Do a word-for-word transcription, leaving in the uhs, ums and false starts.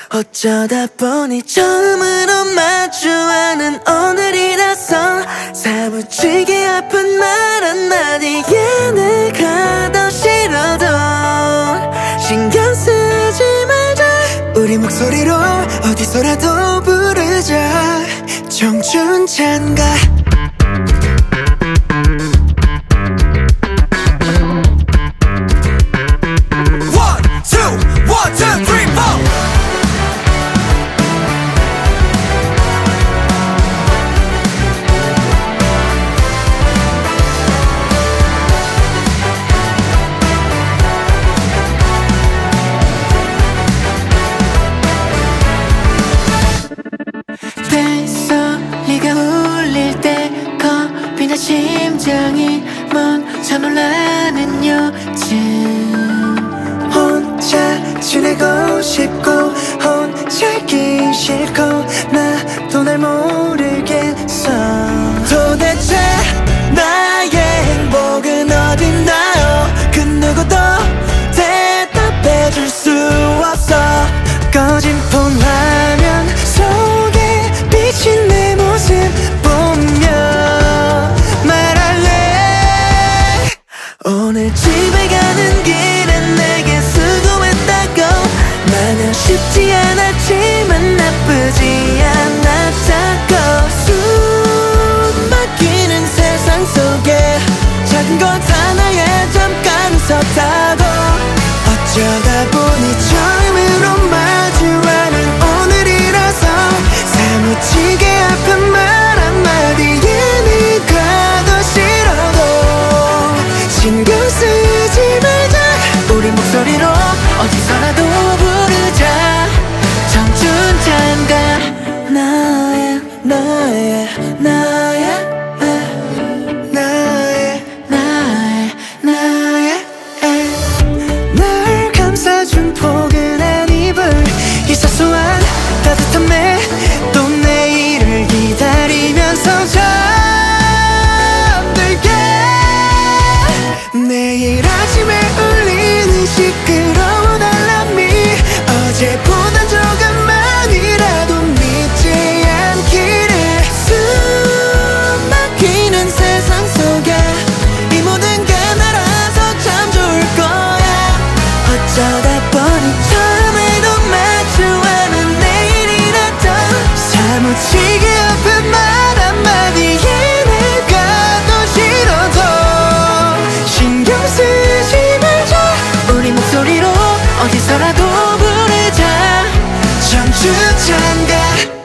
어쩌다 보니 처음으로 마주하는 오늘이라서 사무치게 아픈 말 한마디에 내가 더 싫어도 신경 쓰지 말자. 우리 목소리로 어디서라도 부르자. 청춘 찬가. 벨소리가 울릴 때 겁이 나 심장이 멈춰 놀라는 요즘. 혼자 지내고 싶고 혼자 있기 싫고 나도 날 모르겠어. 도대체 나의 행복은 어딨나요? 그 누구도 대답해줄 수 없어. 꺼진 폰 화면 속에 비친 내 모습 보며 말할래. 오늘 집에 가는 길에 내게 수고했다고. 마냥 쉽지 않았지만 나쁘지 않았다고. 숨 막히는 세상 속에 작은 것 하나에 잠깐 웃었다고. 어쩌다 보니 처음으로 마주하는 오늘이라서 사무치게 아픈 말 한마디에 네가 더 싫어도 신경 쓰지 말자. 우리 목소리로 어디서라도 부르자. 청춘 찬가. 나의 나의 나의 나의 나의 나의 날 감싸준 포근한 이불. 이 사소한 따뜻함에 또 내일을 기다리면서 잠들게. 내일 아침에 울리는 시끄러운 알람이 어제보다 조금만이라도 믿지 않기를. 숨 막히는 세상 속에 이 모든 게 날아서 참 좋을 거야. 어쩌다 보니 처음에도 마주하는 내일이라도 사무치게 아픈 말 한마디에 내가 더 싫어도 신경 쓰지 말자. 우리 목소리로 어디서라도 부르자. 청춘 찬가.